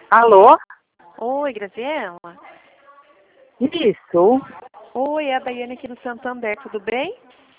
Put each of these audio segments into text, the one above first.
Alô? Oi, Graziela. Isso, Oi, é a Daiane aqui do Santander, tudo bem?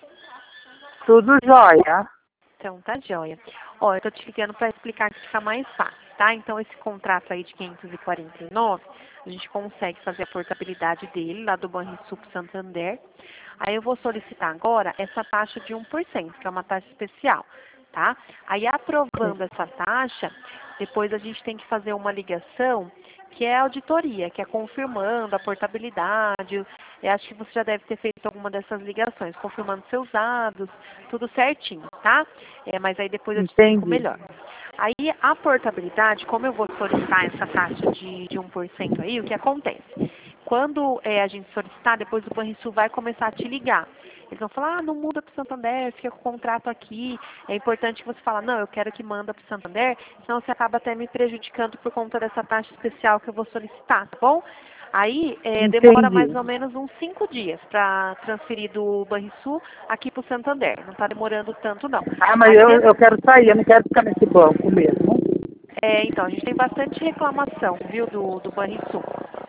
tudo jóia. Então, tá joia. Ó, eu tô te ligando para explicar que fica mais fácil, tá? Então, esse contrato aí de 549, a gente consegue fazer a portabilidade dele lá do Banrisul pro Santander. Aí eu vou solicitar agora essa taxa de 1%, que é uma taxa especial, tá? Aí, aprovando essa taxa, depois a gente tem que fazer uma ligação, que é a auditoria, que é confirmando a portabilidade. Eu acho que você já deve ter feito alguma dessas ligações, confirmando seus dados, tudo certinho, tá? Mas aí depois eu te explico Entendi. melhor. Aí a portabilidade, como eu vou solicitar essa taxa de 1% aí, o que acontece? Quando a gente solicitar, depois o Banrisul vai começar a te ligar. Eles vão falar, não muda para o Santander, fica com o contrato aqui. É importante que você fale, não, eu quero que manda para o Santander, senão você acaba até me prejudicando por conta dessa taxa especial que eu vou solicitar, tá bom? Aí demora mais Entendi. ou menos uns 5 dias para transferir do Banrisul aqui para o Santander. Não está demorando tanto, não. Ah, mas Aí, eu quero sair, eu não quero ficar nesse banco mesmo. então, a gente tem bastante reclamação, viu, do Banrisul.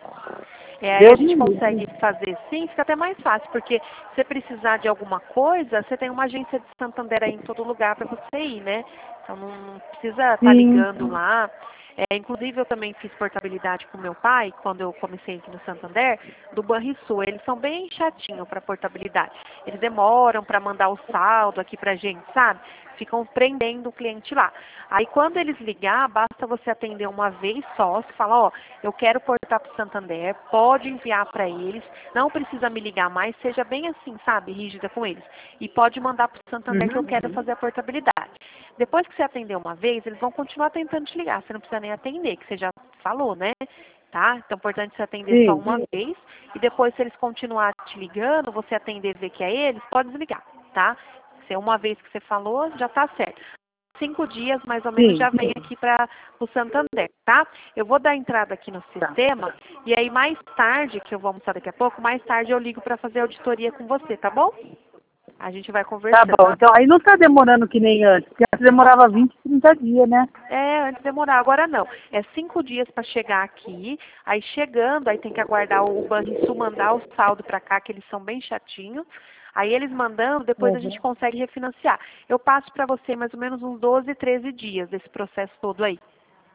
Aí a Deus gente me livre. consegue fazer sim, fica até mais fácil, porque se você precisar de alguma coisa, você tem uma agência de Santander aí em todo lugar para você ir, né? Então não precisa estar Sim, ligando lá. Inclusive eu também fiz portabilidade com meu pai, quando eu comecei aqui no Santander, do Banrisul. Eles são bem chatinhos para portabilidade. Eles demoram para mandar o saldo aqui pra gente, sabe? Ficam prendendo o cliente lá. Aí quando eles ligar, basta você atender uma vez só, você fala, ó, eu quero portar para o Santander, pode enviar para eles, não precisa me ligar mais, seja bem assim, sabe, rígida com eles. E pode mandar para o Santander que eu quero fazer a portabilidade. Depois que você atender uma vez, eles vão continuar tentando te ligar, você não precisa nem atender, que você já falou, né? Tá? Então é importante você atender só sim, uma vez e depois se eles continuarem te ligando, você atender e ver que é eles, pode desligar, tá? Se é uma vez que você falou, já tá certo. 5 dias, mais ou menos, sim. já vem aqui para o Santander, tá? Eu vou dar entrada aqui no Tá. sistema e aí mais tarde, que eu vou almoçar daqui a pouco, mais tarde eu ligo para fazer a auditoria com você, tá bom? A gente vai Tá conversando. bom, então aí não tá demorando que nem antes, porque antes demorava 20, 30 dias, né? Antes demorar, agora não. É 5 dias para chegar aqui, aí chegando, aí tem que aguardar o Banrisul mandar o saldo para cá, que eles são bem chatinhos. Aí eles mandando, depois a gente Uhum. consegue refinanciar. Eu passo para você mais ou menos uns 12, 13 dias desse processo todo aí,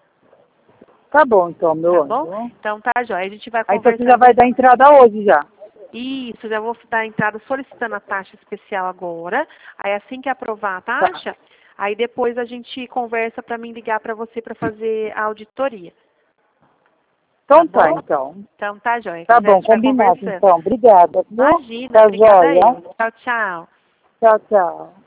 Tá bom, então, tá meu bom? anjo. Então tá, joia. A gente vai Aí então você já conversando vai dar então. entrada hoje já. Isso, já vou dar entrada solicitando a taxa especial agora. Aí assim que aprovar a Tá. taxa, aí depois a gente conversa para mim ligar para você para fazer a auditoria. Tá Então tá, bom? então. Então tá, joia. Tá Já a bom, gente vai combinado conversando. então. Obrigada, viu? Imagina, Tá obrigada jóia. eu. Tchau, tchau. Tchau, tchau.